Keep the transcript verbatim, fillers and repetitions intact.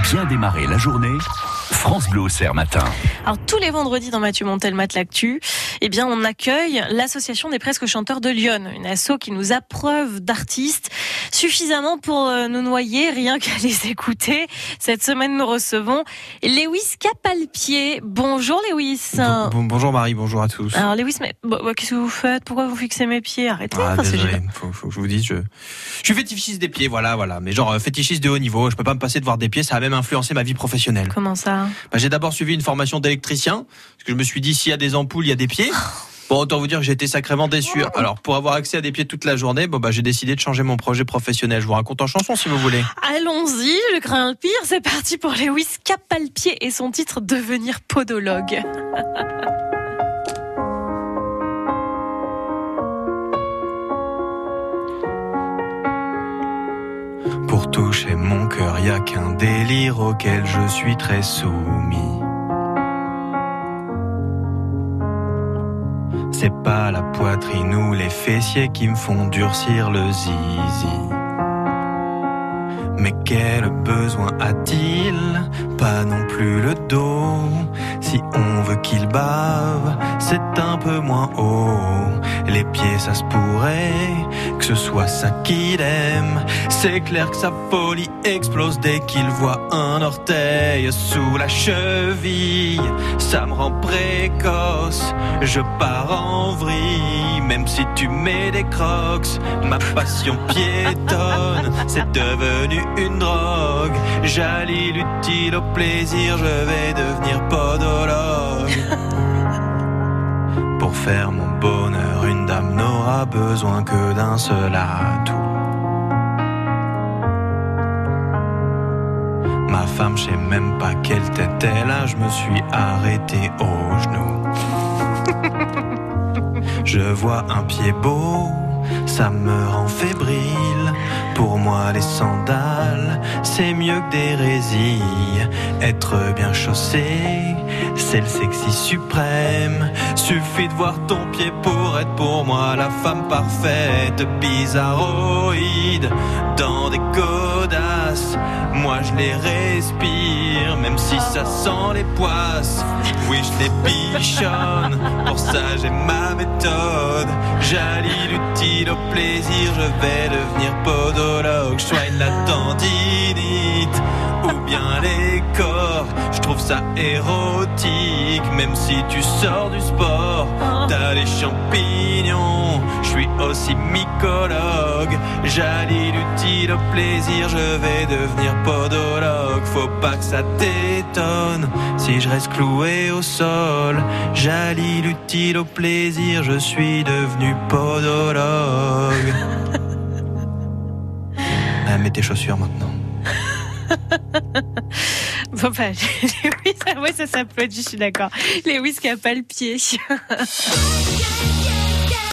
bien démarrer la journée, France Bleu Auxerre matin. Alors tous les vendredis dans Mathieu Montel Mat l'actu, eh bien on accueille l'association des presque chanteurs de Lyon, une asso qui nous approuve d'artistes suffisamment pour nous noyer rien qu'à les écouter. Cette semaine nous recevons Lewis Capalpied. Bonjour Lewis. Bon, bon, bonjour Marie, bonjour à tous. Alors Lewis, mais bon, qu'est-ce que vous faites? Pourquoi vous fixez mes pieds? Arrêtez. Ah, enfin, désolé, c'est faut, faut que je vous dise, je, je suis fétichiste des pieds, voilà, voilà, mais genre fétichiste de haut niveau. Je peux pas me passer de voir des pieds, ça a même influencé ma vie professionnelle. Comment ça? Bah, j'ai d'abord suivi une formation d'électricien, parce que je me suis dit, s'il y a des ampoules, il y a des pieds. Bon, autant vous dire que j'ai été sacrément déçu. Alors, pour avoir accès à des pieds toute la journée, bon, bah, j'ai décidé de changer mon projet professionnel. Je vous raconte en chanson, si vous voulez. Allons-y, je crains le pire. C'est parti pour Lewis Capalpied et son titre Devenir podologue. Pour toucher mon cœur, y a qu'un délire auquel je suis très soumis. C'est pas la poitrine ou les fessiers qui me font durcir le zizi. Mais quel besoin a-t-il? Pas non plus le dos. Si on veut qu'il bave, c'est un peu moins haut. Les pieds, ça se pourrait que ce soit ça qu'il aime. C'est clair que sa folie explose dès qu'il voit un orteil sous la cheville. Ça me rend précoce, je pars en vrille. Même si tu mets des crocs, ma passion piétonne. C'est devenu une drogue. J'allie l'utile au plaisir, je vais devenir podologue. Pour faire mon bonheur, une dame n'aura besoin que d'un seul atout. Ma femme, je sais même pas quelle tête elle a, je me suis arrêté au genou. Je vois un pied beau, ça me rend fébrile. Pour moi les sandales, c'est mieux que des résilles. Être bien chaussé, c'est le sexy suprême. Suffit de voir ton pied pour être pour moi la femme parfaite. Bizarroïde, dans des godasses, moi je les respire, même si ça sent les poisses. Oui, je les bichonne, pour ça j'ai ma méthode. J'allie l'utile au plaisir, je vais devenir podologue. Je soigne la tendinite ou bien les corps. Je trouve ça érotique, même si tu sors du sport. T'as les champignons, je suis aussi mycologue. J'allie l'utile au plaisir, je vais devenir podologue. Faut pas que ça t'étonne si je reste cloué au sol. J'allie l'utile au plaisir, je suis devenu podologue. Ah, mets tes chaussures maintenant. Bon, bah, Lewis, ouais, ça s'applaudit, je suis d'accord. Lewis Capalpied.